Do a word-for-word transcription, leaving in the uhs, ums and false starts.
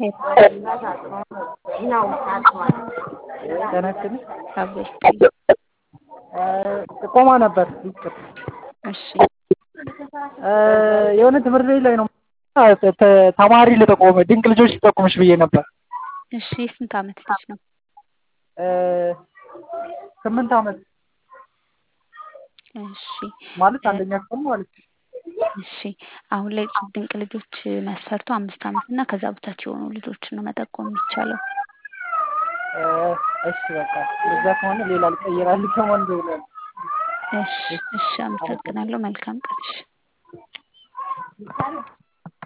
ተነስተን አብስቲ ቆማ ነበር። እሺ የሆነ ትምህርት ቤት ላይ ነው ተማሪ ለተቆመ ድንቅ ልጆች ተቆመሽ ብዬ ነበር። እሺ ስንት አመት ልጅ ነው? ስምንት አመት እሺ ማለት አንደኛ ክፍል ማለት ነው። እሺ አሁን ላይ ድንቅ ልጆች መስፈርቱ አምስት አመት እና ከዛ በታች የሆኑ ልጆችን ነው መጠቆም የሚቻለው። እሺ በቃ ለዛ ከሆነ ሌላ ልቀይራለሁ ከማን ደውላለሁ። እሺ እሺ አመሰግናለሁ። መልካም ቀን። እሺ